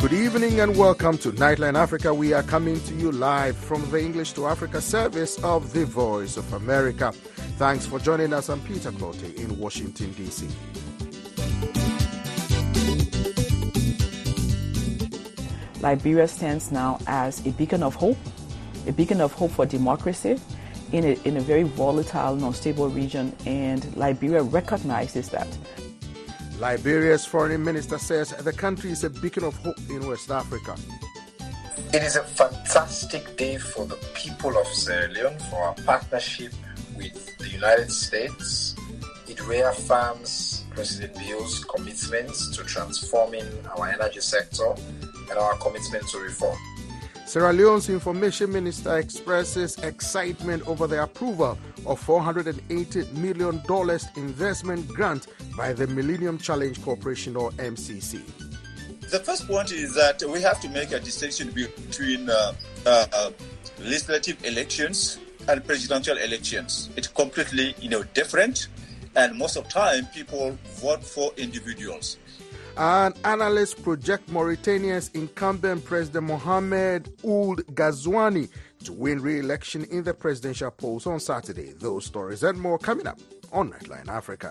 Good evening and welcome to Nightline Africa. We are coming to you live from the English to Africa service of the Voice of America. Thanks for joining us. I'm Peter Clote in Washington, D.C. Liberia stands now as a beacon of hope for democracy in a very volatile and unstable region, and Liberia recognizes that. Liberia's foreign minister says the country is a beacon of hope in West Africa. It is a fantastic day for the people of Sierra Leone, for our partnership with the United States. It reaffirms President Bio's commitments to transforming our energy sector and our commitment to reform. Sierra Leone's information minister expresses excitement over the approval of $480 million investment grant by the Millennium Challenge Corporation, or MCC. The first point is that we have to make a distinction between legislative elections and presidential elections. It's completely, different, and most of the time people vote for individuals. And analysts project Mauritania's incumbent President Mohamed Ould Ghazouani to win re-election in the presidential polls on Saturday. Those stories and more coming up on Nightline Africa.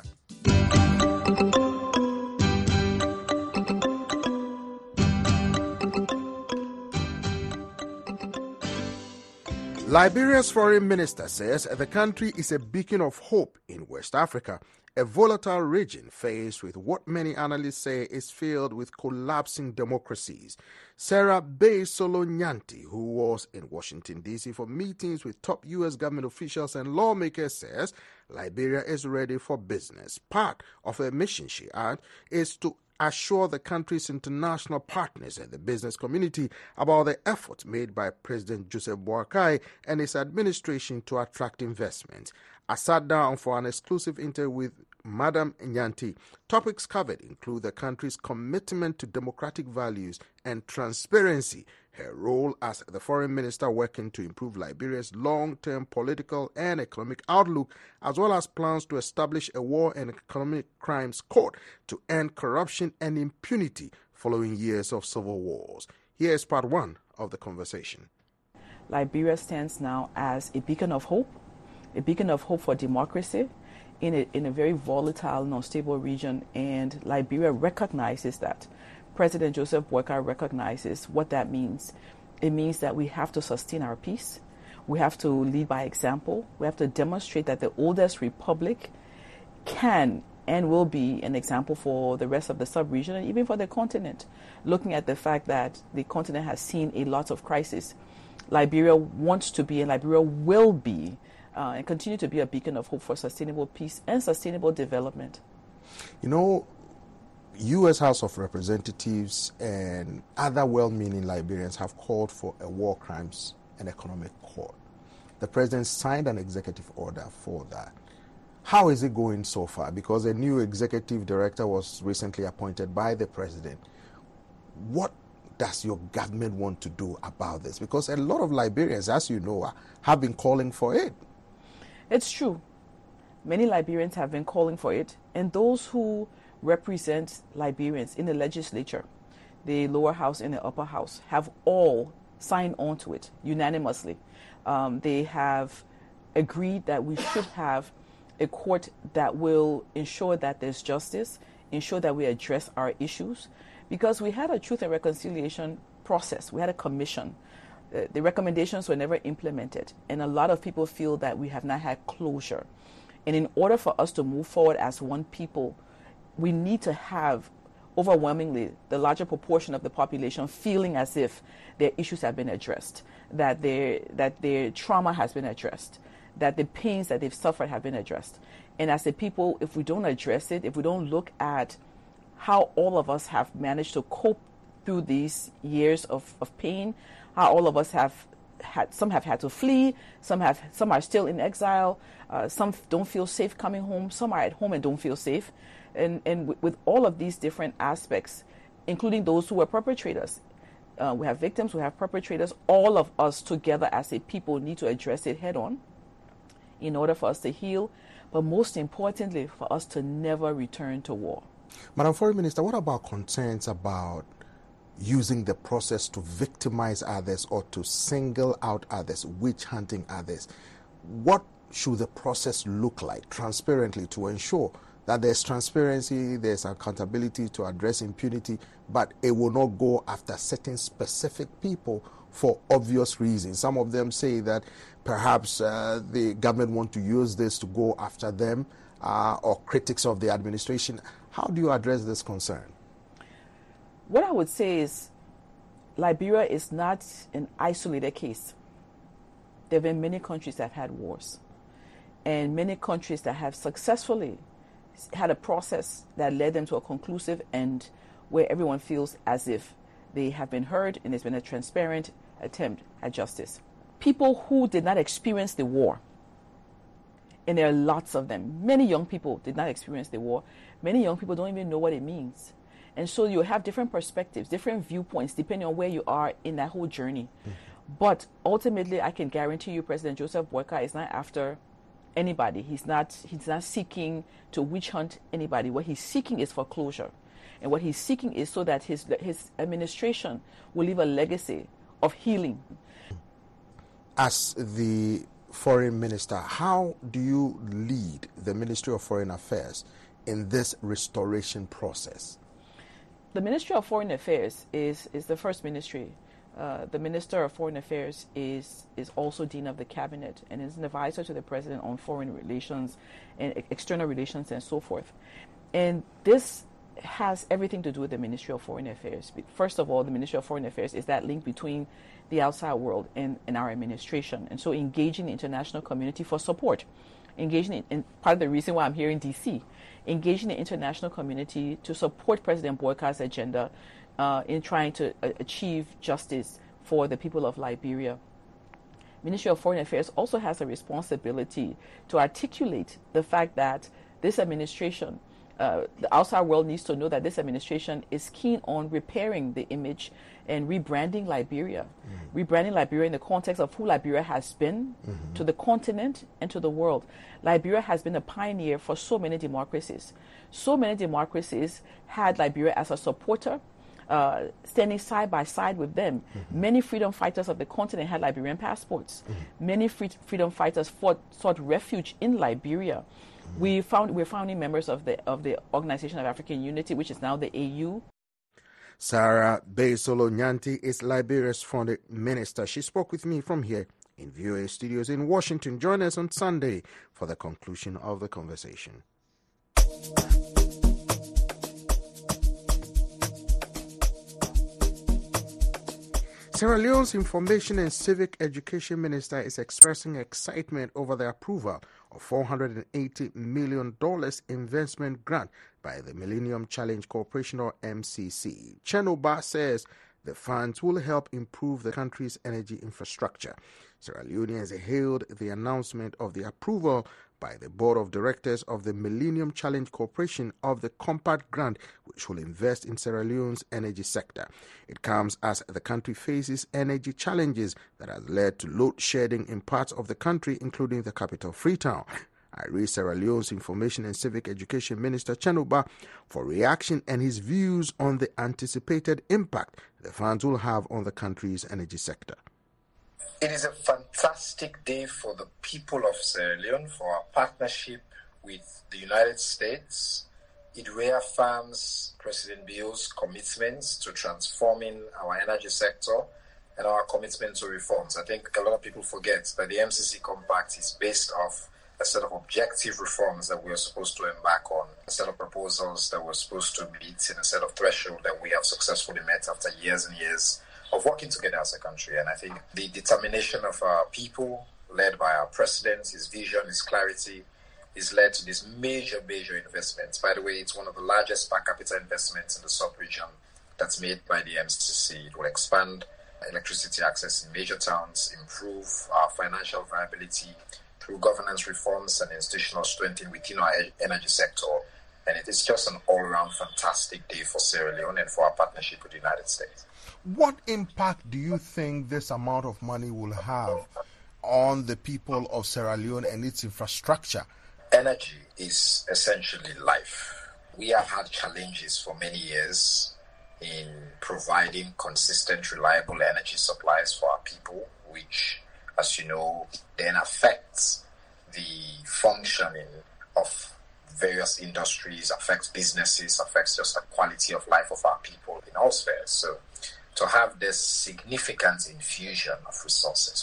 Liberia's foreign minister says the country is a beacon of hope in West Africa, a volatile region faced with what many analysts say is filled with collapsing democracies. Sarah Bay-Solo Nyanti, who was in Washington, D.C. for meetings with top U.S. government officials and lawmakers, says Liberia is ready for business. Part of her mission, she adds, is to assure the country's international partners and the business community about the efforts made by President Joseph Boakai and his administration to attract investment. I sat down for an exclusive interview with Madam Nyanti. Topics covered include the country's commitment to democratic values and transparency, her role as the foreign minister working to improve Liberia's long-term political and economic outlook, as well as plans to establish a war and economic crimes court to end corruption and impunity following years of civil wars. Here is part one of the conversation. Liberia stands now as a beacon of hope for democracy in a very volatile and unstable region, and Liberia recognizes that. President Joseph Boakai recognizes what that means. It means that we have to sustain our peace. We have to lead by example. We have to demonstrate that the oldest republic can and will be an example for the rest of the sub-region and even for the continent, looking at the fact that the continent has seen a lot of crisis. Liberia wants to be and Liberia will be and continue to be a beacon of hope for sustainable peace and sustainable development. U.S. House of Representatives and other well-meaning Liberians have called for a war crimes and economic court. The president signed an executive order for that. How is it going so far? Because a new executive director was recently appointed by the president. What does your government want to do about this? Because a lot of Liberians, as you know, have been calling for it. It's true. Many Liberians have been calling for it, and those who represent Liberians in the legislature, the lower house and the upper house, have all signed on to it unanimously. They have agreed that we should have a court that will ensure that there's justice, ensure that we address our issues, because we had a truth and reconciliation process. We had a commission. The recommendations were never implemented, and a lot of people feel that we have not had closure. And in order for us to move forward as one people, we need to have overwhelmingly the larger proportion of the population feeling as if their issues have been addressed, that their trauma has been addressed, that the pains that they've suffered have been addressed. And as a people, if we don't address it, if we don't look at how all of us have managed to cope through these years of pain, how all of us have had to flee, some are still in exile, some don't feel safe coming home, some are at home and don't feel safe. And with all of these different aspects, including those who were perpetrators, we have victims, we have perpetrators, all of us together as a people need to address it head on in order for us to heal, but most importantly, for us to never return to war. Madam Foreign Minister, what about concerns about using the process to victimize others or to single out others, witch hunting others. What should the process look like transparently to ensure that there's transparency, there's accountability to address impunity, but it will not go after certain specific people for obvious reasons? Some of them say that perhaps the government want to use this to go after them or critics of the administration. How do you address this concern? What I would say is Liberia is not an isolated case. There have been many countries that have had wars, and many countries that have successfully had a process that led them to a conclusive end where everyone feels as if they have been heard and there's been a transparent attempt at justice. People who did not experience the war, and there are lots of them, many young people did not experience the war. Many young people don't even know what it means. And so you have different perspectives, different viewpoints, depending on where you are in that whole journey. But ultimately, I can guarantee you President Joseph Boakai is not after anybody. He's not seeking to witch hunt anybody. What he's seeking is for closure. And what he's seeking is so that his administration will leave a legacy of healing. As the foreign minister, how do you lead the Ministry of Foreign Affairs in this restoration process? The Ministry of Foreign Affairs is the first ministry. The Minister of Foreign Affairs is also Dean of the Cabinet and is an advisor to the President on foreign relations and external relations and so forth. And this has everything to do with the Ministry of Foreign Affairs. First of all, the Ministry of Foreign Affairs is that link between the outside world and our administration. And so engaging the international community for support. Engaging in part of the reason why I'm here in D.C., engaging the international community to support President Boakai's agenda in trying to achieve justice for the people of Liberia. Ministry of Foreign Affairs also has a responsibility to articulate the fact that this administration, the outside world needs to know that this administration is keen on repairing the image and rebranding Liberia. Rebranding Liberia in the context of who Liberia has been to the continent and to the world. Liberia has been a pioneer for so many democracies. So many democracies had Liberia as a supporter, standing side by side with them. Many freedom fighters of the continent had Liberian passports. Many freedom fighters sought refuge in Liberia. We're founding members of the Organization of African Unity, which is now the AU. Sarah Beisolo Nyanti is Liberia's foreign minister. She spoke with me from here in VOA Studios in Washington. Join us on Sunday for the conclusion of the conversation. Sierra Leone's Information and Civic Education Minister is expressing excitement over the approval of $480 million investment grant by the Millennium Challenge Corporation, or MCC. Chenoba says the funds will help improve the country's energy infrastructure. Sierra Leoneans hailed the announcement of the approval by the Board of Directors of the Millennium Challenge Corporation of the Compact Grant, which will invest in Sierra Leone's energy sector. It comes as the country faces energy challenges that has led to load shedding in parts of the country, including the capital, Freetown. I raised Sierra Leone's Information and Civic Education Minister Chenoba for reaction and his views on the anticipated impact the funds will have on the country's energy sector. It is a fantastic day for the people of Sierra Leone, for our partnership with the United States. It reaffirms President Bio's commitments to transforming our energy sector and our commitment to reforms. I think a lot of people forget that the MCC Compact is based off a set of objective reforms that we are supposed to embark on, a set of proposals that we're supposed to meet, and a set of thresholds that we have successfully met after years and years of working together as a country. And I think the determination of our people, led by our president, his vision, his clarity, is led to these major investments. By the way, it's one of the largest per capita investments in the sub-region that's made by the MCC. It will expand electricity access in major towns, improve our financial viability through governance reforms and institutional strengthening within our energy sector. And it is just an all-around fantastic day for Sierra Leone and for our partnership with the United States. What impact do you think this amount of money will have on the people of Sierra Leone and its infrastructure? Energy is essentially life. We have had challenges for many years in providing consistent, reliable energy supplies for our people, which, as you know, then affects the functioning of various industries, affects businesses, affects just the quality of life of our people in all spheres. So to have this significant infusion of resources,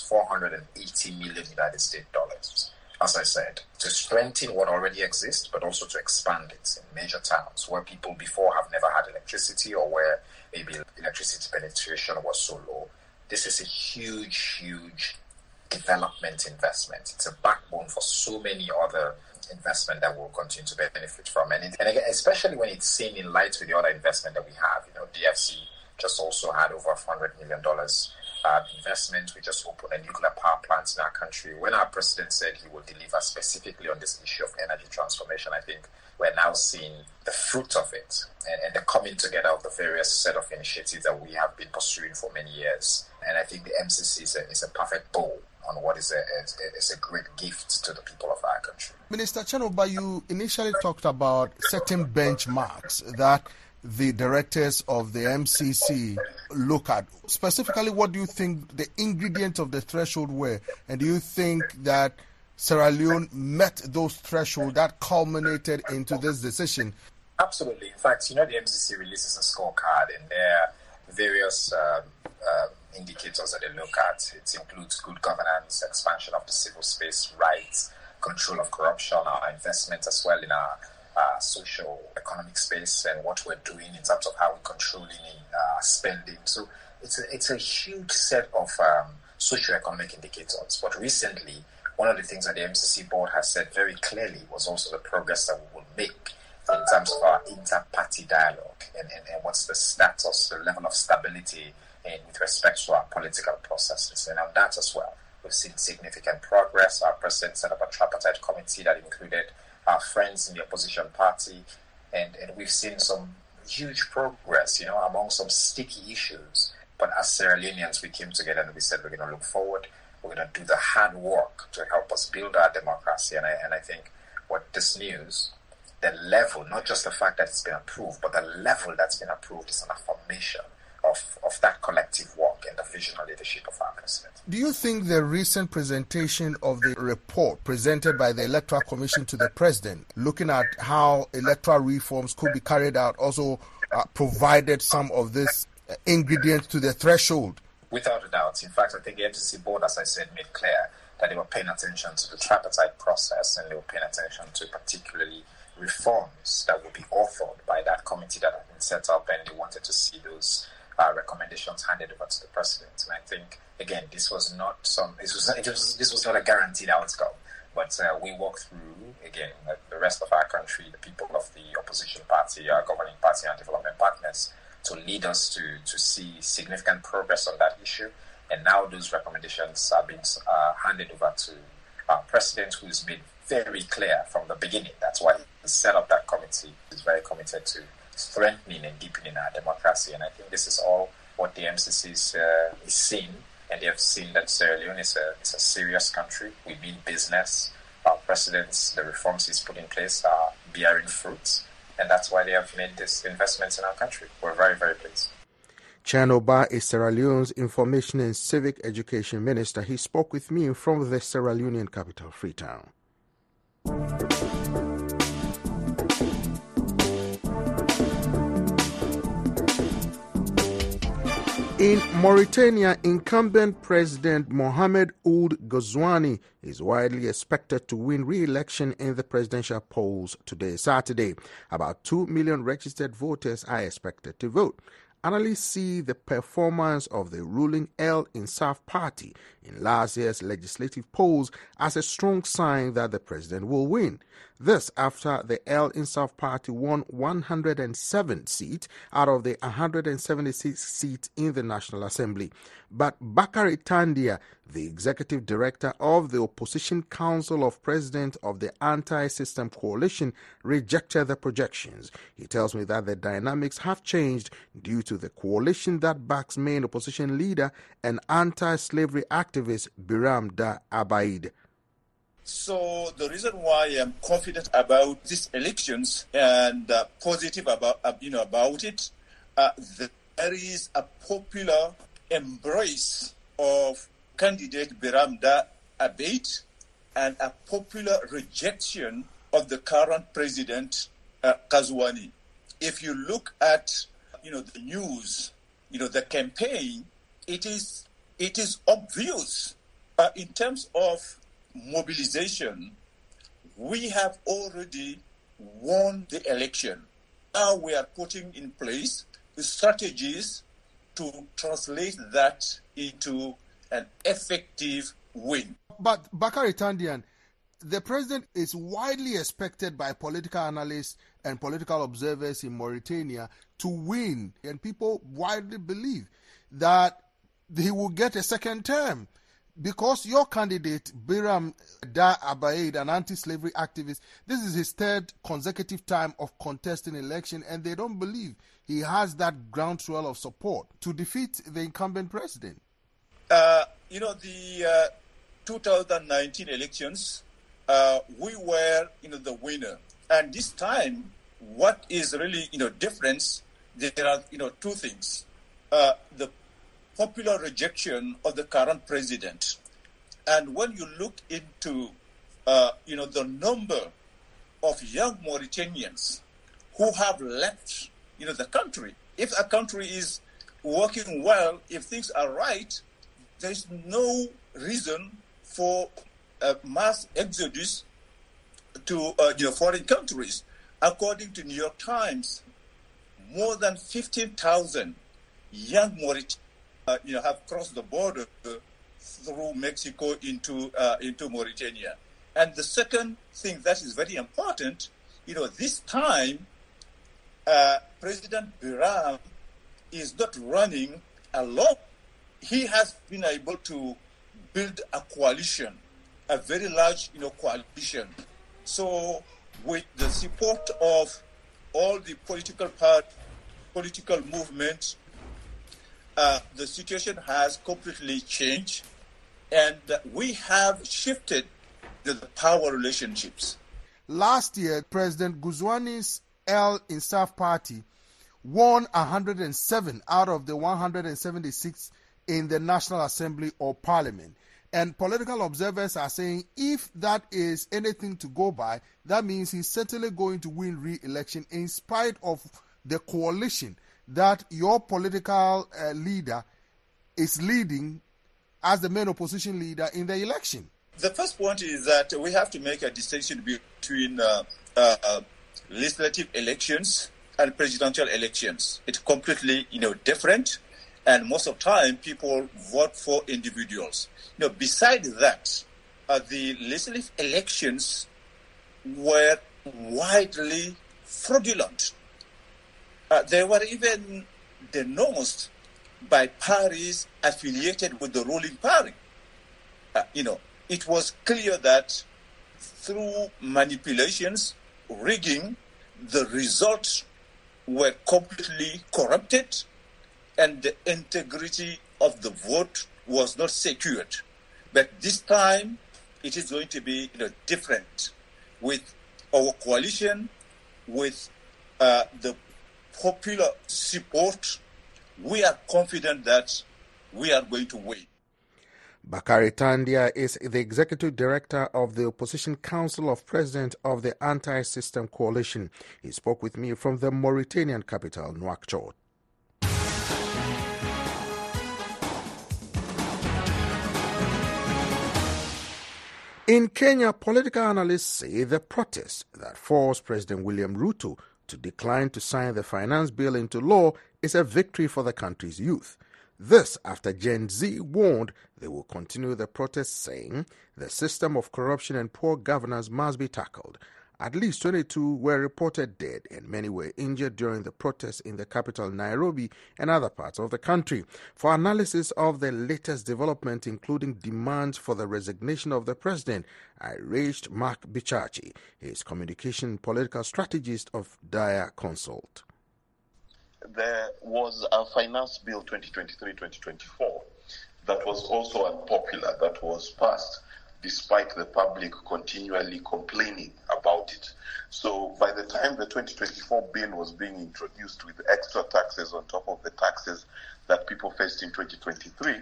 $480 million United States dollars, as I said, to strengthen what already exists, but also to expand it in major towns where people before have never had electricity or where maybe electricity penetration was so low. This is a huge, huge development investment. It's a backbone for so many other investment that we'll continue to benefit from. And again, especially when it's seen in light with the other investment that we have. DFC just also had over $400 million investment. We just opened a nuclear power plant in our country. When our president said he will deliver specifically on this issue of energy transformation, I think we're now seeing the fruit of it and the coming together of the various set of initiatives that we have been pursuing for many years. And I think the MCC is a perfect bowl on what is a great gift to the people of our country. Minister Chanoba, you initially talked about certain benchmarks that the directors of the MCC look at. Specifically, what do you think the ingredients of the threshold were? And do you think that Sierra Leone met those thresholds that culminated into this decision? Absolutely. In fact, the MCC releases a scorecard, and there are various indicators that they look at. It includes good governance, expansion of the civil space, rights, control of corruption, our investment as well in our social economic space, and what we're doing in terms of how we're controlling spending. So it's a huge set of socioeconomic indicators. But recently, one of the things that the MCC board has said very clearly was also the progress that we will make in terms of our inter-party dialogue and what's the status, the level of stability with respect to our political processes. And on that as well, we've seen significant progress. Our president set up a tripartite committee that included our friends in the opposition party, and we've seen some huge progress, among some sticky issues. But as Sierra Leoneans, we came together and we said we're going to look forward. We're going to do the hard work to help us build our democracy. And I think what this news, the level, not just the fact that it's been approved, but the level that's been approved is an affirmation of that collective work and the vision and leadership of our president. Do you think the recent presentation of the report presented by the Electoral Commission to the president, looking at how electoral reforms could be carried out, also provided some of this ingredients to the threshold? Without a doubt. In fact, I think the MCC board, as I said, made clear that they were paying attention to the tripartite process, and they were paying attention to particularly reforms that would be authored by that committee that had been set up, and they wanted to see those recommendations handed over to the president. And I think, again, this was not a guaranteed outcome, but we walked through, again, the rest of our country, the people of the opposition party, our governing party and development partners, to lead us to see significant progress on that issue. And now those recommendations are being handed over to our president, who has made very clear from the beginning. That's why he set up that committee. He's very committed to strengthening and deepening our democracy. And I think this is all what the MCC is seeing. And they have seen that Sierra Leone is a serious country. We mean business. Our president's, the reforms he's put in place are bearing fruits. And that's why they have made these investments in our country. We're very, very pleased. Chanoba is Sierra Leone's Information and Civic Education Minister. He spoke with me from the Sierra Leonean capital, Freetown. In Mauritania, incumbent President Mohamed Ould Ghazouani is widely expected to win re-election in the presidential polls today, Saturday. About 2 million registered voters are expected to vote. Analysts see the performance of the ruling El Insaf party in last year's legislative polls as a strong sign that the president will win. This after the El Insaf party won 107 seats out of the 176 seats in the National Assembly. But Bakari Tandia, the executive director of the Opposition Council of President of the Anti-System Coalition, rejected the projections. He tells me that the dynamics have changed due to the coalition that backs main opposition leader and anti-slavery activist Biram Da Abaid. So the reason why I'm confident about these elections and positive about it there is a popular embrace of candidate Biramda Abeid and a popular rejection of the current president, Kazwani. If you look at, the news, the campaign, it is obvious. In terms of mobilization, we have already won the election. Now we are putting in place the strategies to translate that into an effective win. But Bakari Tandian, the president is widely expected by political analysts and political observers in Mauritania to win, and people widely believe that he will get a second term because your candidate, Biram Da Abeid, an anti-slavery activist, this is his third consecutive time of contesting election, and they don't believe he has that groundswell of support to defeat the incumbent president. The 2019 elections, we were, the winner. And this time, what is really, difference, there are, two things. The popular rejection of the current president. And when you look into, the number of young Mauritanians who have left, the country, if a country is working well, if things are right, there's no reason for a mass exodus to foreign countries. According to New York Times, more than 15,000 young Mauritanians have crossed the border through Mexico into Mauritania. And the second thing that is very important, this time President Biram is not running alone. He has been able to build a coalition, a very large, coalition. So, with the support of all the political movements, the situation has completely changed, and we have shifted the power relationships. Last year, President Ghazouani's El Insaf Party won 107 out of the 176 in the National Assembly or Parliament. And political observers are saying if that is anything to go by, that means he's certainly going to win re-election in spite of the coalition that your political leader is leading as the main opposition leader in the election. The first point is that we have to make a distinction between legislative elections and presidential elections. It's completely, different. And most of the time, people vote for individuals. Besides that, the legislative elections were widely fraudulent. They were even denounced by parties affiliated with the ruling party. It was clear that through manipulations, rigging, the results were completely corrupted, and the integrity of the vote was not secured. But this time, it is going to be different. With our coalition, with the popular support, we are confident that we are going to win. Bakari Tandia is the Executive Director of the Opposition Council of Presidents of the Anti-System Coalition. He spoke with me from the Mauritanian capital, Nouakchott. In Kenya, political analysts say the protest that forced President William Ruto to decline to sign the finance bill into law is a victory for the country's youth. This after Gen Z warned they will continue the protest, saying the system of corruption and poor governance must be tackled. At least 22 were reported dead and many were injured during the protests in the capital Nairobi and other parts of the country. For analysis of the latest development, including demands for the resignation of the president, I reached Mark Bichachi, his communication political strategist of Dyer Consult. There was a finance bill 2023-2024 that was also unpopular, that was passed despite the public continually complaining about it. So by the time the 2024 bill was being introduced with extra taxes on top of the taxes that people faced in 2023 to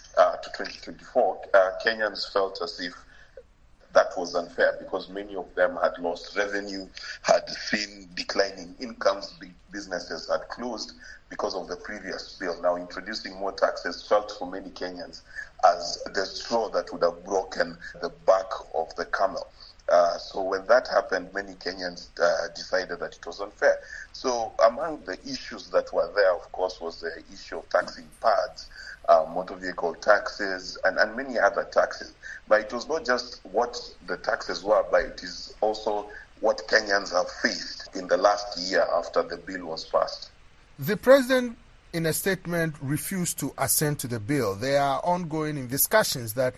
2024, Kenyans felt as if that was unfair because many of them had lost revenue, had seen declining incomes, big businesses had closed because of the previous bill. Now introducing more taxes felt for many Kenyans as the straw that would have broken the back of the camel. So when that happened, many Kenyans decided that it was unfair. So among the issues that were there, of course, was the issue of taxing pads, motor vehicle taxes, and many other taxes. But it was not just what the taxes were, but it is also what Kenyans have faced in the last year after the bill was passed. The president, in a statement, refused to assent to the bill. There are ongoing discussions that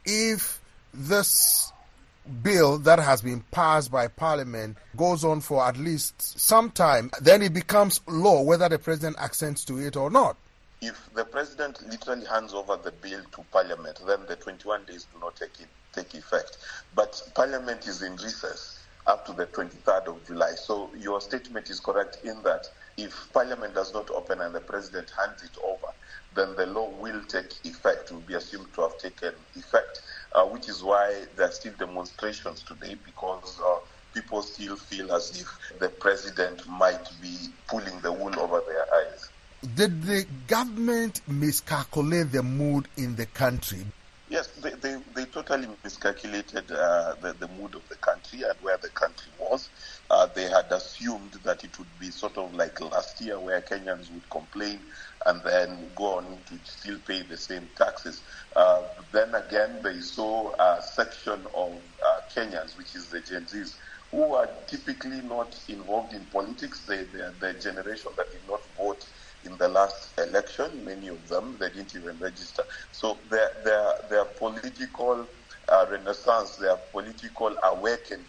if this bill that has been passed by Parliament goes on for at least some time, then it becomes law whether the president assents to it or not. If the president literally hands over the bill to Parliament, then the 21 days do not take effect. But Parliament is in recess up to the 23rd of July. So your statement is correct in that if Parliament does not open and the president hands it over, then the law will take effect, will be assumed to have taken effect, which is why there are still demonstrations today because people still feel as if the president might be pulling the wool over their eyes. Did the government miscalculate the mood in the country? Yes, they totally miscalculated the mood of the country and where the country was. They had assumed that it would be sort of like last year where Kenyans would complain and then go on to still pay the same taxes. Then again, they saw a section of Kenyans, which is the Gen Zs, who are typically not involved in politics. They are the generation that did not vote in the last election. Many of them, they didn't even register. So their political renaissance, their political awakening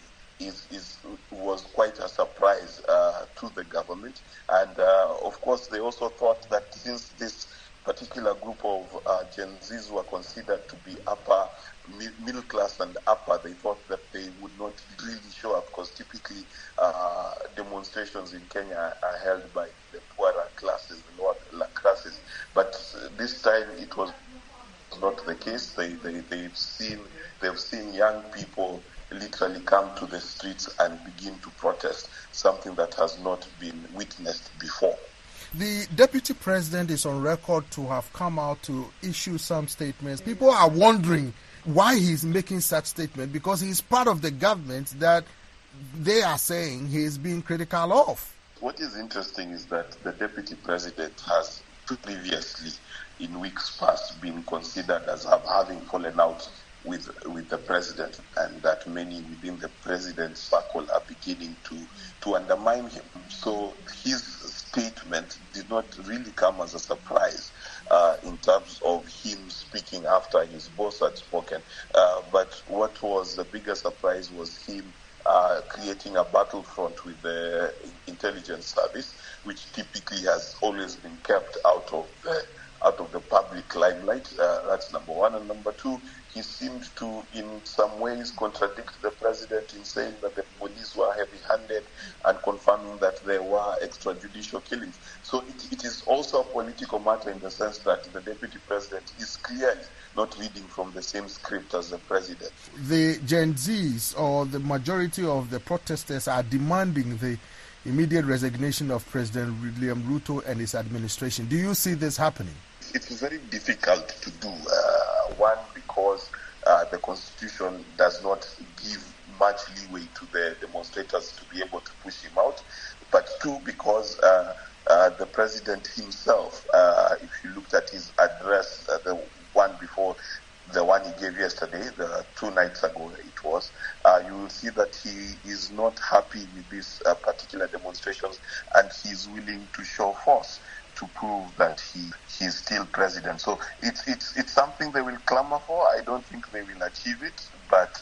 was quite a surprise to the government. And of course, they also thought that since this particular group of Gen Zs were considered to be upper middle class and upper, they thought that they would not really show up because typically demonstrations in Kenya are held by the poorer classes, the lower classes. But this time it was not the case. They've seen young people literally come to the streets and begin to protest, something that has not been witnessed before. The deputy president is on record to have come out to issue some statements. People are wondering why he's making such statements because he's part of the government that they are saying he's being critical of. What is interesting is that the deputy president has previously, in weeks past, been considered as having fallen out with the president, and that many within the president's circle are beginning to undermine him. So his statement did not really come as a surprise in terms of him speaking after his boss had spoken. But what was the bigger surprise was him creating a battlefront with the intelligence service, which typically has always been kept out of the public limelight. That's number one. And number two, he seemed to, in some ways, contradict the president in saying that the police were heavy-handed and confirming that there were extrajudicial killings. So it is also a political matter in the sense that the deputy president is clearly not reading from the same script as the president. The Gen Zs, or the majority of the protesters, are demanding the immediate resignation of President William Ruto and his administration. Do you see this happening? It's very difficult to do. One, because the Constitution does not give much leeway to the demonstrators to be able to push him out. But two, because the president himself, if you looked at his address, the one before the one he gave yesterday, 2 nights ago it was, you will see that he is not happy with these particular demonstrations, and he's willing to show force to prove that he's still president. So it's something they will clamor for. I don't think they will achieve it, but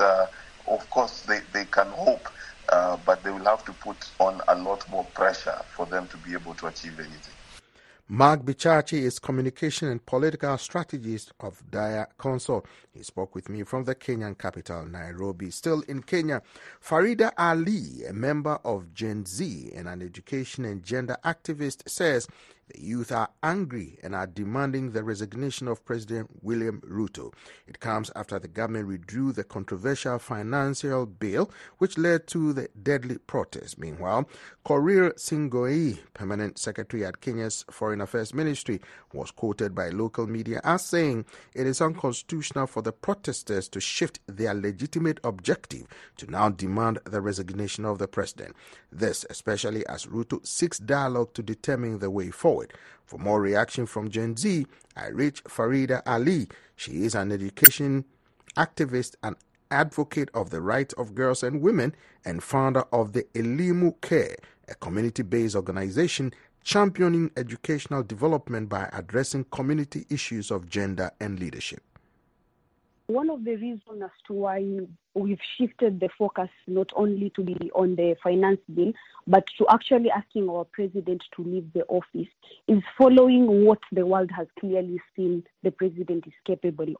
of course they can hope, but they will have to put on a lot more pressure for them to be able to achieve anything. Mark Bichachi is communication and political strategist of Daya Consult. He spoke with me from the Kenyan capital, Nairobi. Still in Kenya, Farida Ali, a member of Gen Z and an education and gender activist, says the youth are angry and are demanding the resignation of President William Ruto. It comes after the government withdrew the controversial financial bill, which led to the deadly protests. Meanwhile, Korir Singoi, permanent secretary at Kenya's Foreign Affairs Ministry, was quoted by local media as saying it is unconstitutional for the protesters to shift their legitimate objective to now demand the resignation of the president. This, especially as Ruto seeks dialogue to determine the way forward. For more reaction from Gen Z, I reached Farida Ali. She is an education activist and advocate of the rights of girls and women and founder of the Elimu Care, a community-based organization championing educational development by addressing community issues of gender and leadership. One of the reasons as to why we've shifted the focus not only to be on the finance bill, but to actually asking our president to leave the office is following what the world has clearly seen the president is capable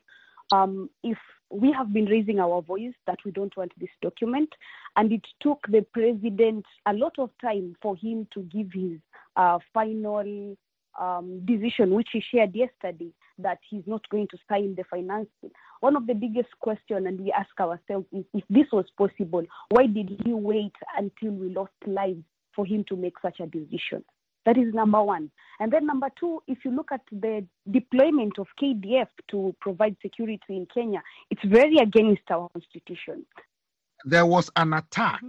of. If we have been raising our voice that we don't want this document, and it took the president a lot of time for him to give his final decision, which he shared yesterday, that he's not going to sign the finance bill. One of the biggest questions, and we ask ourselves, is if this was possible, why did he wait until we lost lives for him to make such a decision? That is number one. And then number two, if you look at the deployment of KDF to provide security in Kenya, it's very against our constitution. There was an attack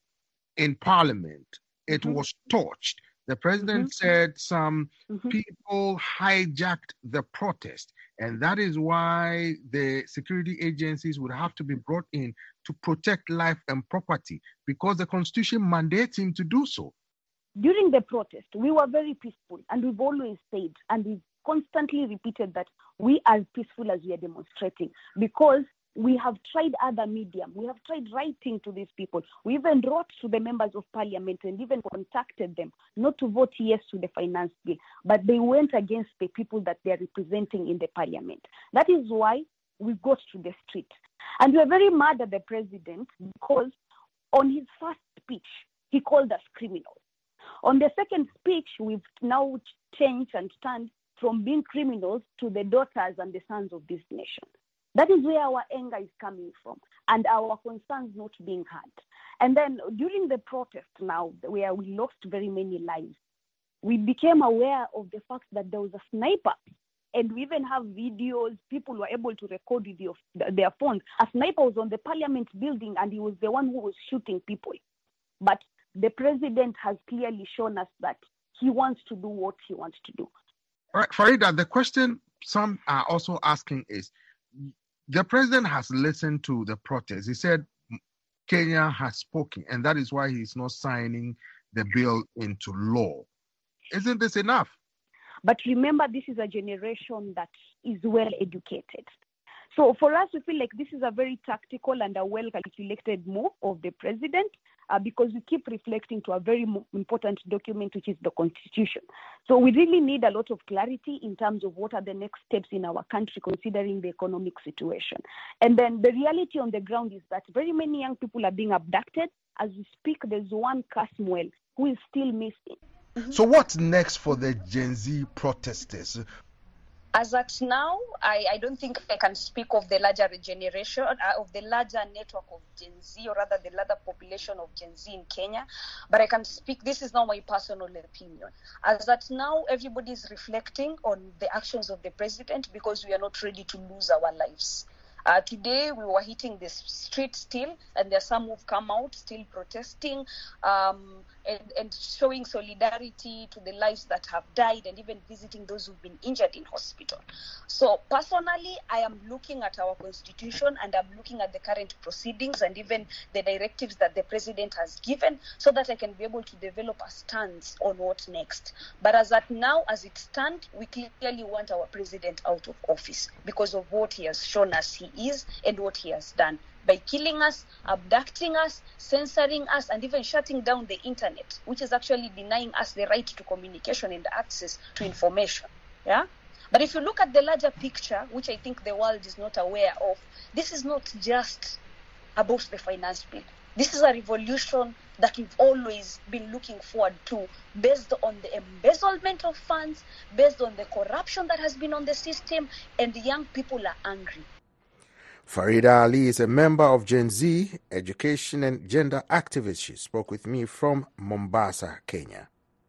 in Parliament. It was torched. The president said some people hijacked the protest, and that is why the security agencies would have to be brought in to protect life and property, because the Constitution mandates him to do so. During the protest, we were very peaceful, and we've always said, and we've constantly repeated that we are peaceful as we are demonstrating, because we have tried other medium. We have tried writing to these people. We even wrote to the members of parliament and even contacted them not to vote yes to the finance bill, but they went against the people that they are representing in the parliament. That is why we got to the street. And we are very mad at the president because on his first speech, he called us criminals. On the second speech, we've now changed and turned from being criminals to the daughters and the sons of this nation. That is where our anger is coming from and our concerns not being heard. And then during the protest now, where we lost very many lives, we became aware of the fact that there was a sniper. And we even have videos, people were able to record with their phones. A sniper was on the parliament building and he was the one who was shooting people. But the president has clearly shown us that he wants to do what he wants to do. All right, Farida, the question some are also asking is, the president has listened to the protest. He said Kenya has spoken, and that is why he's not signing the bill into law. Isn't this enough? But remember, this is a generation that is well educated. So for us, we feel like this is a very tactical and a well-calculated move of the president because we keep reflecting to a very important document, which is the Constitution. So we really need a lot of clarity in terms of what are the next steps in our country, considering the economic situation. And then the reality on the ground is that very many young people are being abducted. As we speak, there's one Casmuel who is still missing. So what's next for the Gen Z protesters? As at now, I don't think I can speak of the larger generation, of the larger network of Gen Z, or rather the larger population of Gen Z in Kenya. But I can speak, this is now my personal opinion. As at now, everybody is reflecting on the actions of the president because we are not ready to lose our lives. Today, we were hitting the street still, and there are some who've come out still protesting and showing solidarity to the lives that have died and even visiting those who've been injured in hospital. So personally, I am looking at our constitution and I'm looking at the current proceedings and even the directives that the president has given so that I can be able to develop a stance on what next. But as at now, as it stands, we clearly want our president out of office because of what he has shown us he is and what he has done by killing us, abducting us, censoring us, and even shutting down the internet, which is actually denying us the right to communication and access to information. Yeah? But if you look at the larger picture, which I think the world is not aware of, this is not just about the finance bill. This is a revolution that we've always been looking forward to, based on the embezzlement of funds, based on the corruption that has been on the system, and the young people are angry. Farida Ali is a member of Gen Z, education and gender activist. She spoke with me from Mombasa, Kenya.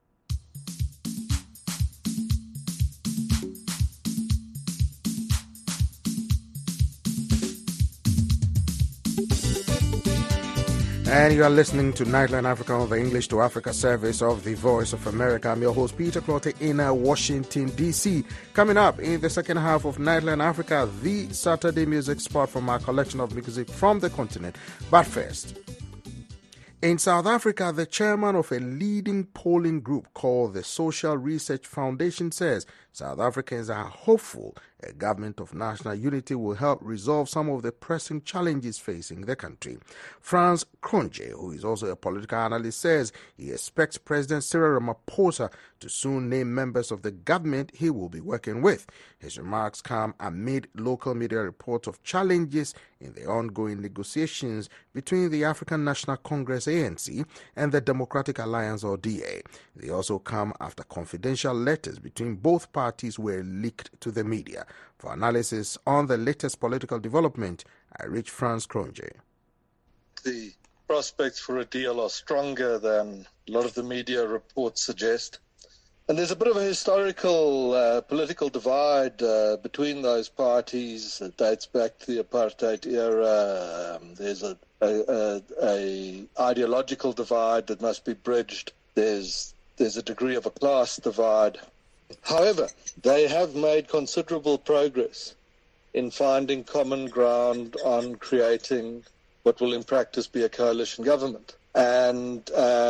And you are listening to Nightline Africa on the English to Africa service of the Voice of America. I'm your host, Peter Clotte, in Washington, D.C. Coming up in the second half of Nightline Africa, the Saturday music spot from our collection of music from the continent. But first, in South Africa, the chairman of a leading polling group called the Social Research Foundation says South Africans are hopeful a government of national unity will help resolve some of the pressing challenges facing the country. Frans Cronje, who is also a political analyst, says he expects President Cyril Ramaphosa to soon name members of the government he will be working with. His remarks come amid local media reports of challenges in the ongoing negotiations between the African National Congress ANC and the Democratic Alliance or DA. They also come after confidential letters between both parties were leaked to the media. For analysis on the latest political development, I reach Frans Cronje. The prospects for a deal are stronger than a lot of the media reports suggest. And there's a bit of a historical political divide between those parties that dates back to the apartheid era. There's a ideological divide that must be bridged. There's a degree of a class divide. However, they have made considerable progress in finding common ground on creating what will in practice be a coalition government. And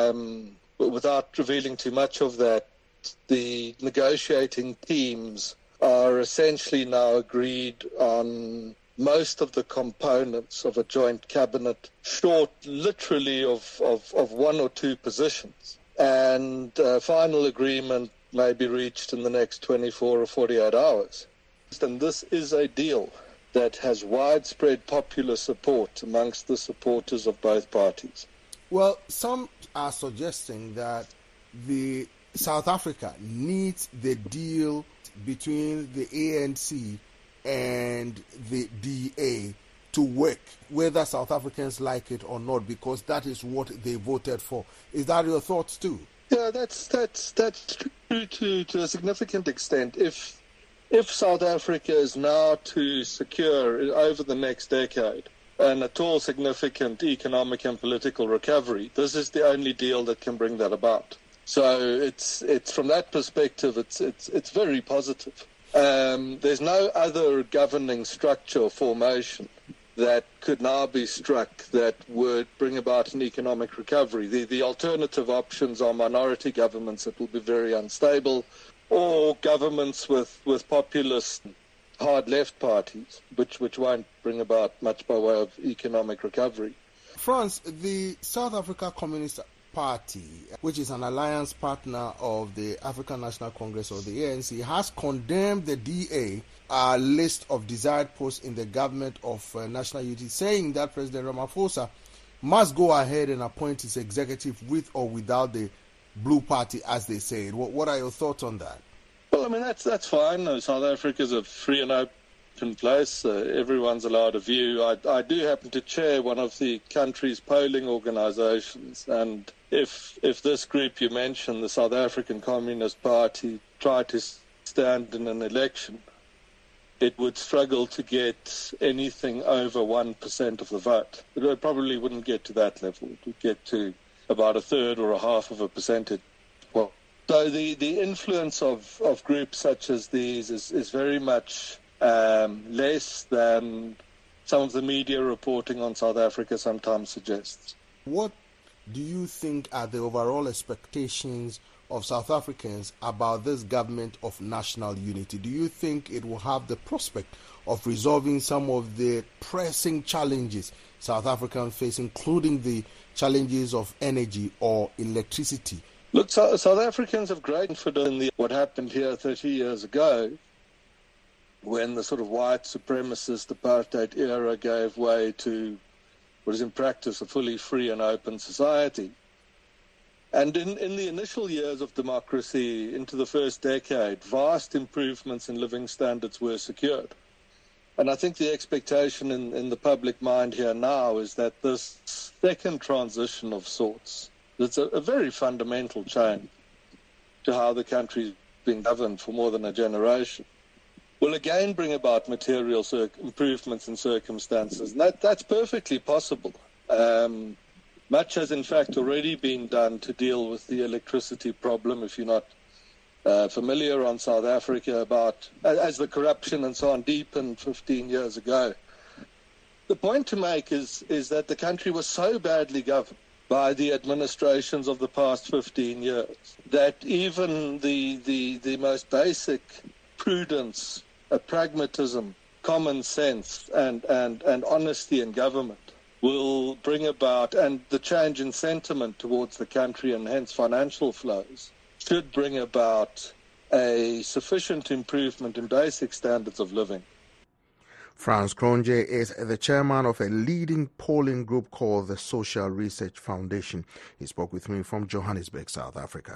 without revealing too much of that, the negotiating teams are essentially now agreed on most of the components of a joint cabinet, short literally of one or two positions. And final agreement may be reached in the next 24 or 48 hours. And this is a deal that has widespread popular support amongst the supporters of both parties. Well, some are suggesting that the South Africa needs the deal between the ANC and the DA to work, whether South Africans like it or not, because that is what they voted for. Is that your thoughts too? Yeah, that's true to a significant extent. If South Africa is now to secure over the next decade and at all significant economic and political recovery, this is the only deal that can bring that about. So it's from that perspective, it's very positive. There's no other governing structure or formation that could now be struck that would bring about an economic recovery. The alternative options are minority governments that will be very unstable, or governments with populist hard left parties, which won't bring about much by way of economic recovery. Frans, the South Africa Communist Party, which is an alliance partner of the African National Congress or the ANC, has condemned the DA list of desired posts in the government of national unity, saying that President Ramaphosa must go ahead and appoint his executive with or without the Blue Party, as they say. What are your thoughts on that? Well, I mean, that's fine. South Africa is a free and open place. Everyone's allowed a view. I do happen to chair one of the country's polling organizations, and if this group you mentioned, the South African Communist Party, tried to stand in an election, it would struggle to get anything over 1% of the vote. It probably wouldn't get to that level. It would get to about a third or a half of a percentage. Well, so the influence of groups such as these is very much less than some of the media reporting on South Africa sometimes suggests. What do you think are the overall expectations of South Africans about this government of national unity? Do you think it will have the prospect of resolving some of the pressing challenges South Africans face, including the challenges of energy or electricity? Look, South Africans have great confidence in what happened here 30 years ago, when the sort of white supremacist apartheid era gave way to what is in practice a fully free and open society. And in the initial years of democracy, into the first decade, vast improvements in living standards were secured. And I think the expectation in the public mind here now is that this second transition of sorts, that's a very fundamental change to how the country's been governed for more than a generation, will again bring about material improvements in circumstances. And that's perfectly possible. Much has, in fact, already been done to deal with the electricity problem, if you're not familiar on South Africa, about as the corruption and so on deepened 15 years ago. The point to make is that the country was so badly governed by the administrations of the past 15 years that even the most basic prudence, pragmatism, common sense, and honesty in government will bring about, and the change in sentiment towards the country and hence financial flows, should bring about a sufficient improvement in basic standards of living. Frans Cronje is the chairman of a leading polling group called the Social Research Foundation. He spoke with me from Johannesburg, South Africa.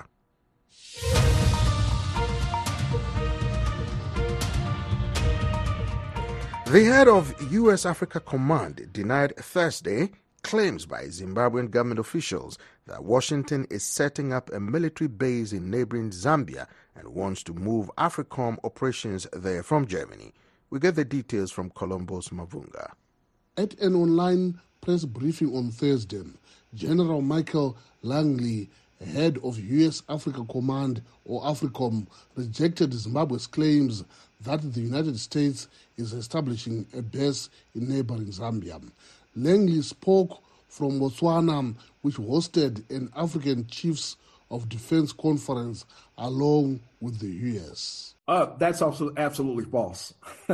The head of U.S. Africa Command denied Thursday claims by Zimbabwean government officials that Washington is setting up a military base in neighboring Zambia and wants to move AFRICOM operations there from Germany. We get the details from Columbus Mavunga. At an online press briefing on Thursday, General Michael Langley, head of U.S. Africa Command, or AFRICOM, rejected Zimbabwe's claims that the United States is establishing a base in neighboring Zambia. Langley spoke from Botswana, which hosted an African Chiefs of Defense conference along with the U.S. That's also absolutely false.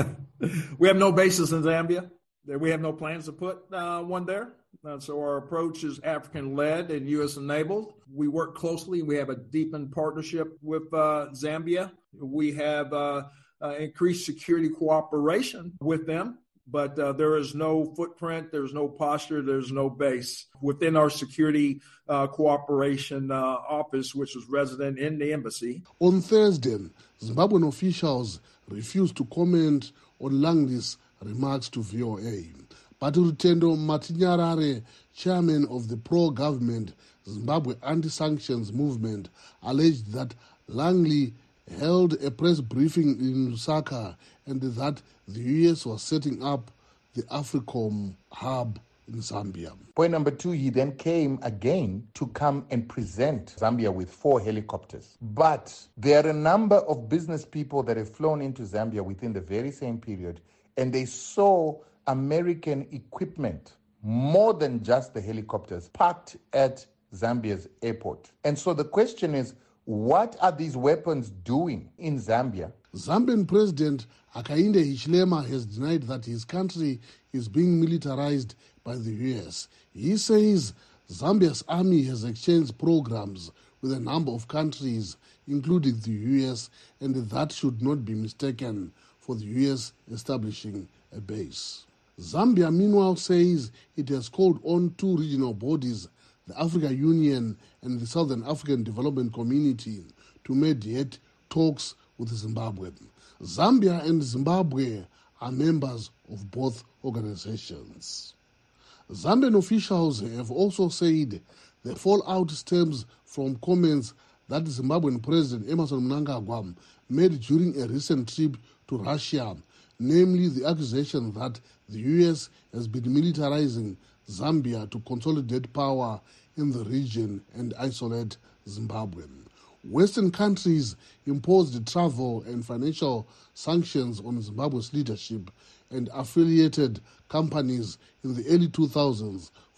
We have no bases in Zambia. We have no plans to put one there. So our approach is African-led and U.S.-enabled. We work closely. We have a deepened partnership with Zambia. We have increased security cooperation with them, but there is no footprint, there's no posture, there's no base within our security cooperation office, which is resident in the embassy. On Thursday, Zimbabwean officials refused to comment on Langley's remarks to VOA. But Rutendo Matinyarare, chairman of the pro-government Zimbabwe anti-sanctions movement, alleged that Langley held a press briefing in Lusaka and that the U.S. was setting up the AFRICOM hub in Zambia. Point number two, he then came again to come and present Zambia with 4 helicopters. But there are a number of business people that have flown into Zambia within the very same period, and they saw American equipment, more than just the helicopters, parked at Zambia's airport. And so the question is, what are these weapons doing in Zambia? Zambian President Hakainde Hichilema has denied that his country is being militarized by the U.S. He says Zambia's army has exchanged programs with a number of countries, including the U.S., and that should not be mistaken for the U.S. establishing a base. Zambia, meanwhile, says it has called on 2 regional bodies, the African Union and the Southern African Development Community, to mediate talks with Zimbabwe. Zambia and Zimbabwe are members of both organizations. Zambian officials have also said the fallout stems from comments that Zimbabwean President Emmerson Mnangagwa made during a recent trip to Russia, namely the accusation that the U.S. has been militarizing Zambia to consolidate power in the region and isolate Zimbabwe. Western countries imposed travel and financial sanctions on Zimbabwe's leadership and affiliated companies in the early 2000s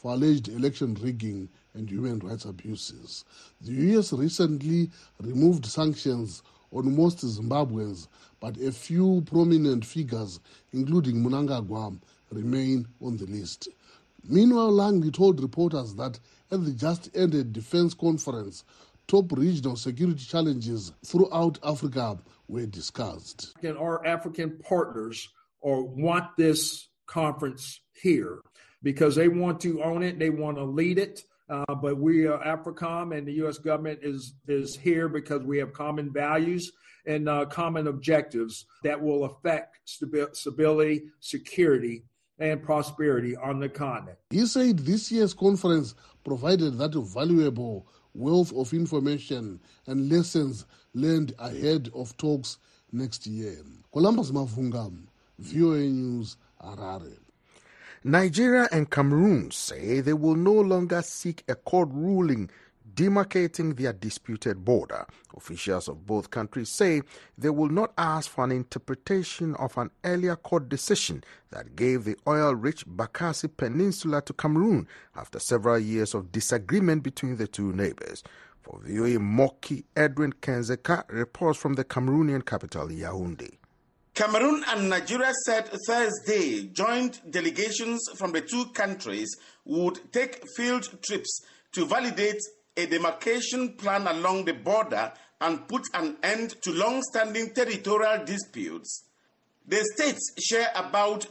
for alleged election rigging and human rights abuses. The US recently removed sanctions on most Zimbabweans, but a few prominent figures, including Mnangagwa, remain on the list. Meanwhile, Langley told reporters that at the just-ended defense conference, top regional security challenges throughout Africa were discussed. Our African partners want this conference here because they want to own it, they want to lead it. But we are AFRICOM, and the U.S. government is here because we have common values and common objectives that will affect stability, security, and prosperity on the continent. He said this year's conference provided that valuable wealth of information and lessons learned ahead of talks next year. Columbus Mavungam, VOA News, Harare. Nigeria and Cameroon say they will no longer seek a court ruling demarcating their disputed border. Officials of both countries say they will not ask for an interpretation of an earlier court decision that gave the oil-rich Bakassi Peninsula to Cameroon after several years of disagreement between the two neighbors. For VOA Moki, Edwin Kenzeka reports from the Cameroonian capital, Yaoundé. Cameroon and Nigeria said Thursday joint delegations from the two countries would take field trips to validate a demarcation plan along the border and put an end to long-standing territorial disputes. The states share about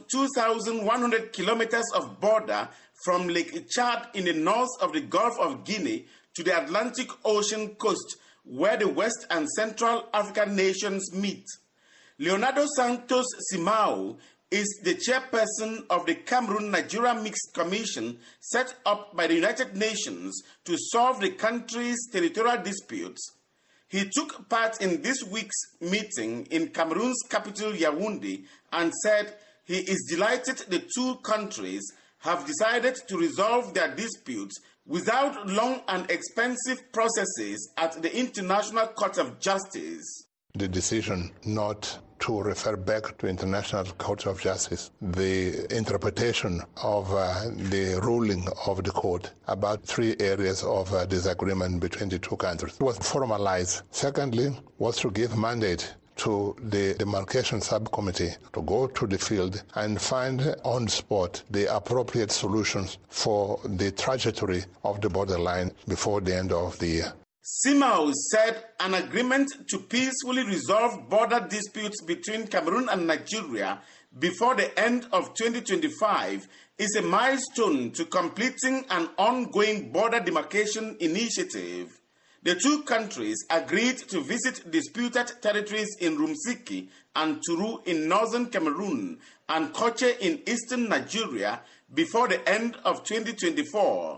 2,100 kilometers of border from Lake Chad in the north of the Gulf of Guinea to the Atlantic Ocean coast, where the West and Central African nations meet. Leonardo Santos Simao is the chairperson of the Cameroon-Nigeria Mixed Commission set up by the United Nations to solve the country's territorial disputes. He took part in this week's meeting in Cameroon's capital, Yaoundé, and said he is delighted the two countries have decided to resolve their disputes without long and expensive processes at the International Court of Justice. The decision not to refer back to International Court of Justice, the interpretation of the ruling of the court about 3 areas of disagreement between the two countries was formalized. Secondly, was to give mandate to the demarcation subcommittee to go to the field and find on the spot the appropriate solutions for the trajectory of the borderline before the end of the year. Simao said an agreement to peacefully resolve border disputes between Cameroon and Nigeria before the end of 2025 is a milestone to completing an ongoing border demarcation initiative. The two countries agreed to visit disputed territories in Rumsiki and Turu in northern Cameroon and Koche in eastern Nigeria before the end of 2024.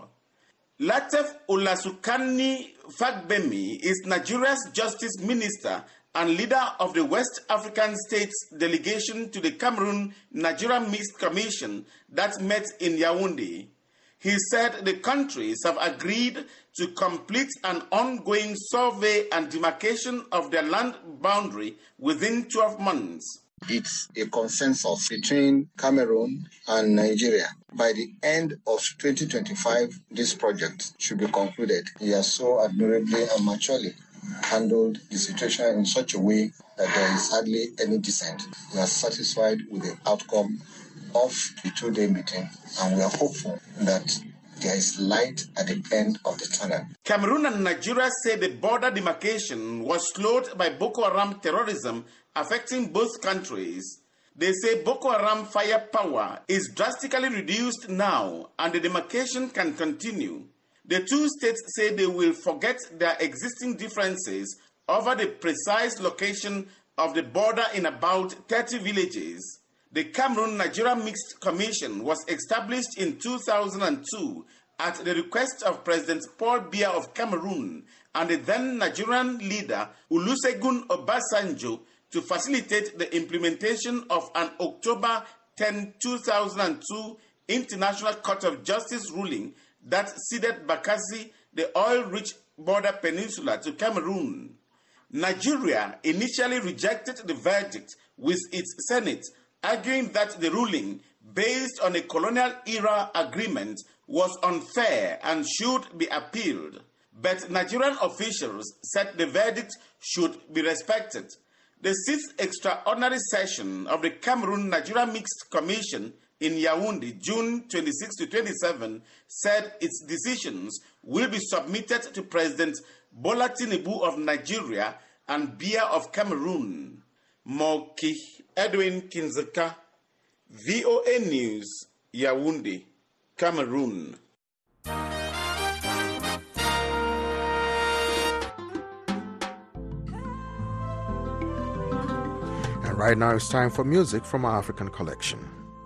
Lateef Olasukani Fagbemi is Nigeria's Justice Minister and leader of the West African States delegation to the Cameroon-Nigeria Mixed Commission that met in Yaoundé. He said the countries have agreed to complete an ongoing survey and demarcation of their land boundary within 12 months. It's a consensus between Cameroon and Nigeria. By the end of 2025, this project should be concluded. He has so admirably and maturely handled the situation in such a way that there is hardly any dissent. We are satisfied with the outcome of the 2-day meeting, and we are hopeful that there is light at the end of the tunnel. Cameroon and Nigeria say the border demarcation was slowed by Boko Haram terrorism affecting both countries. They say Boko Haram firepower is drastically reduced now and the demarcation can continue. The two states say they will forget their existing differences over the precise location of the border in about 30 villages. The Cameroon-Nigeria Mixed Commission was established in 2002 at the request of President Paul Biya of Cameroon and the then Nigerian leader Olusegun Obasanjo to facilitate the implementation of an October 10, 2002 International Court of Justice ruling that ceded Bakassi, the oil-rich border peninsula, to Cameroon. Nigeria initially rejected the verdict with its Senate, arguing that the ruling, based on a colonial-era agreement, was unfair and should be appealed. But Nigerian officials said the verdict should be respected. The 6th extraordinary session of the Cameroon-Nigeria Mixed Commission in Yaoundé, June 26 to 27, said its decisions will be submitted to President Bola Tinubu of Nigeria and Biya of Cameroon. Moki Edwin Kinzeka, VOA News, Yaoundé, Cameroon. And right now it's time for music from our African collection.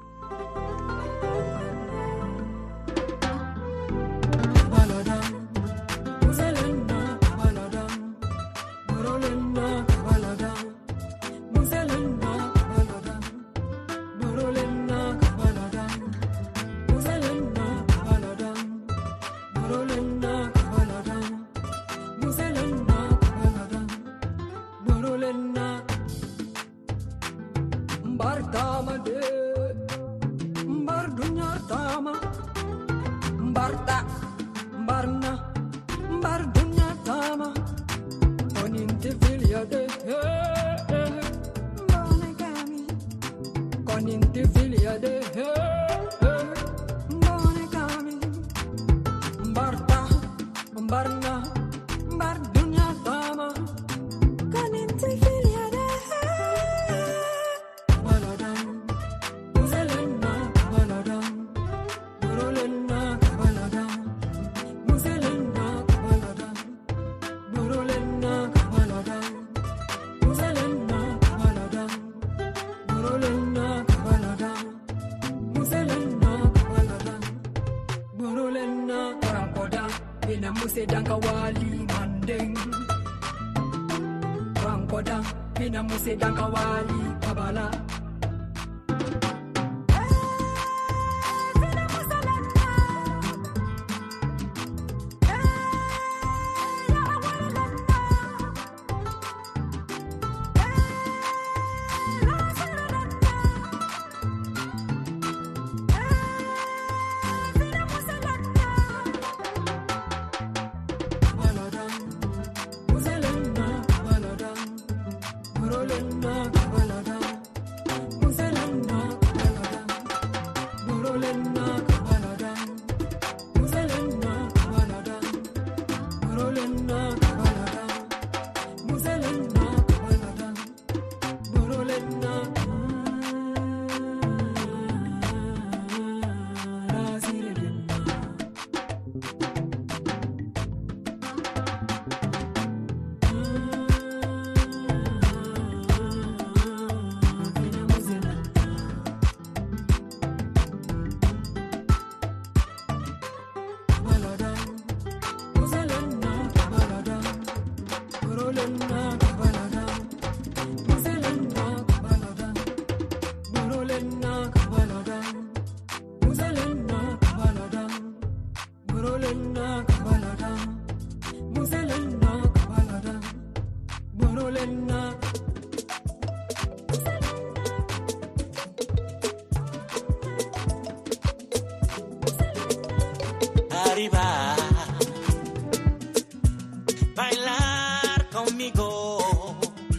Bailar conmigo,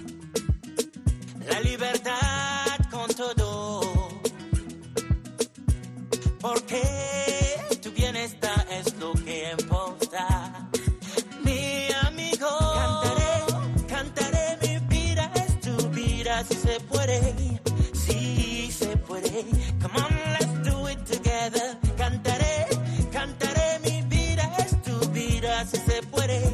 la libertad con todo, porque tu bienestar es lo que importa. Mi amigo, cantaré, mi vida es tu vida, si se puede, come on, let's do it together. Cantaré, mi vida es tu vida, si se puede.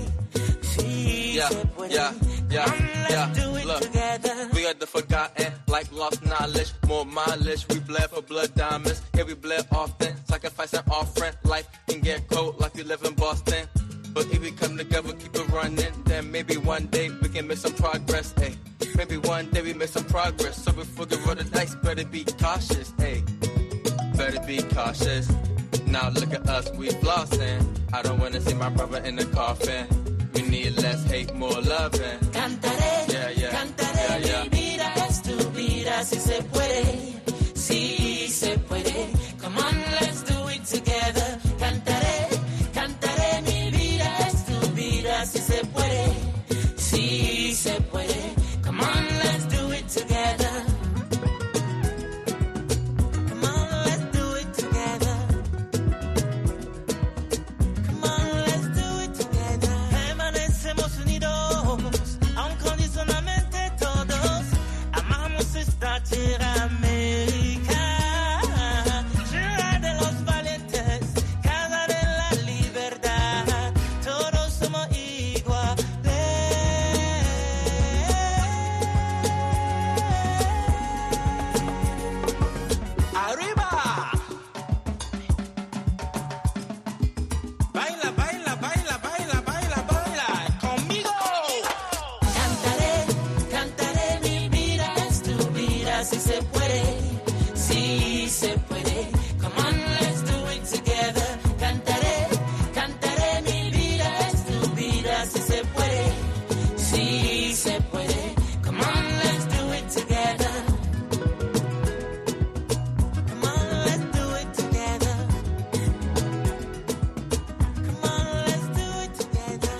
Look, we are the forgotten, like lost knowledge, more mileage. We bled for blood diamonds, yeah, we bled often. Sacrifice an offering, life can get cold like you live in Boston. But if we come together, keep it running, then maybe one day we can make some progress, ayy. Maybe one day we make some progress. So before we roll the dice, better be cautious, ayy. Better be cautious. Now look at us, we flossing. I don't wanna see my brother in the coffin. We need less hate, more loving. Cantaré, mi vida es tu vida, si se puede, Come on, let's do it together. se puede, sí se puede. Come on, let's do it together. Cantaré, cantaré, mi vida es tu vida, si se puede, sí se puede. Come on, let's do it together. Come on, let's do it together. Come on, let's do it together.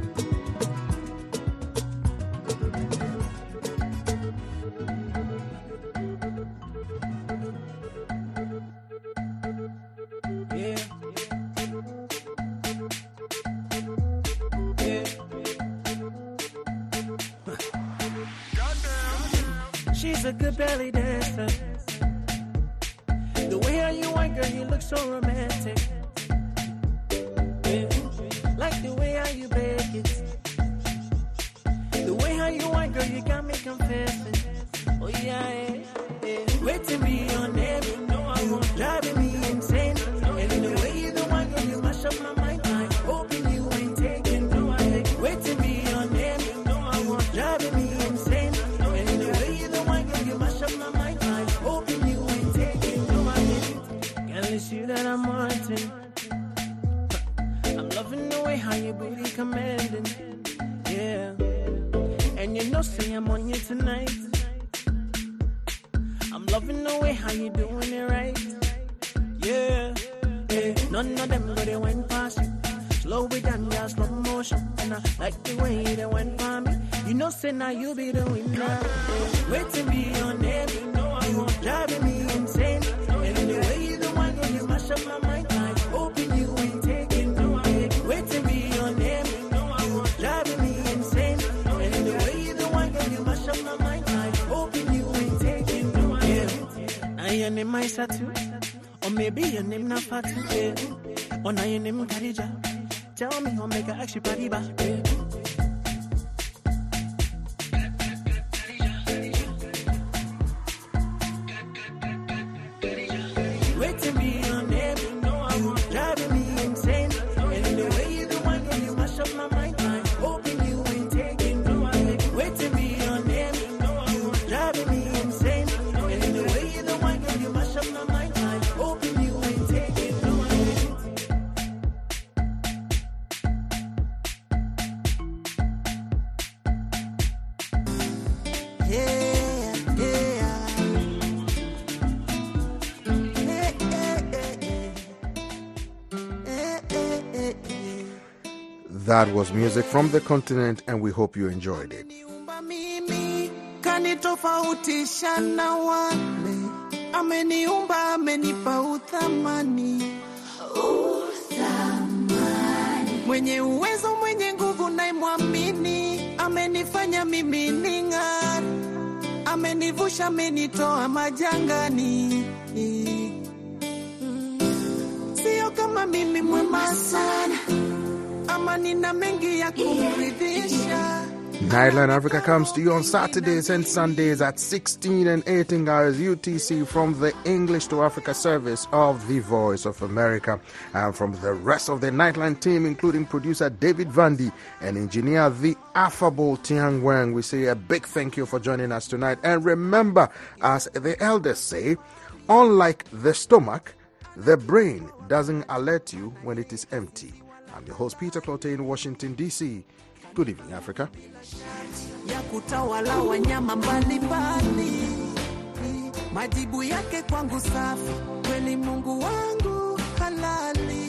She's a good belly dancer. The way how you whine, girl, you look so romantic. Yeah. Like the way how you bake it. The way how you whine, girl, you got me confessing. Oh yeah, wait to be on there, you know I want driving me insane. And the way you the one, girl, you mash up my mind. I'm hoping you ain't taking no I wait to be on there, you know I want driving me insane. And the way you the one, girl, you mash up my mind. I'm hoping you ain't taking no I girl, it's you that I'm wanting. I'm loving the way how your booty commanding. Yeah. And you know, say I'm on you tonight. I'm loving the way how you doing it right. Yeah, yeah. None of them go they went past you. Slow it down, yeah, slow motion. And I like the way they went by me. You know, say now you be the winner. Yeah. Wait to be on them, you know I want driving me insane. And the way you the one, girl, you mash up my mind. I'm hoping you ain't taking no I wait to be on them, you know I want driving me insane. And the way you the one, girl, you mash up my mind. I'm hoping you ain't taking no I now your name is Satu, or maybe your name not Fatu, yeah. Or now your name Khadija. Tell me how make I actually party back, yeah. Wait to be on them, you know I want driving me insane. And the way you the one, girl, you mash up my mind. I'm hoping you ain't taking no I wait to be on them, you know I want driving me insane. And the way you the one, girl, you mash up my mind. I'm hoping you ain't taking no I That was music from the continent, and we hope you enjoyed it. Kanitofautisha na wale ameniumba, amenipa uthamani, mwenye uwezo, mwenye nguvu na mwamini, amenifanya mimi ning'are, amenivusha, amenitoa majangani. Sio kama mimi mwema sana, ama nina mengi ya kumridhisha. Nightline Africa comes to you on Saturdays and Sundays at 16 and 18 hours UTC from the English to Africa service of The Voice of America. And from the rest of the Nightline team, including producer David Vandy and engineer the affable Tiang Wang, we say a big thank you for joining us tonight. And remember, as the elders say, unlike the stomach, the brain doesn't alert you when it is empty. I'm your host, Peter Clote in Washington, D.C. Good evening, Africa. Ya kutawala wanyama mbalimbali, majibu yake kwangu safi, kweli Mungu wangu halali.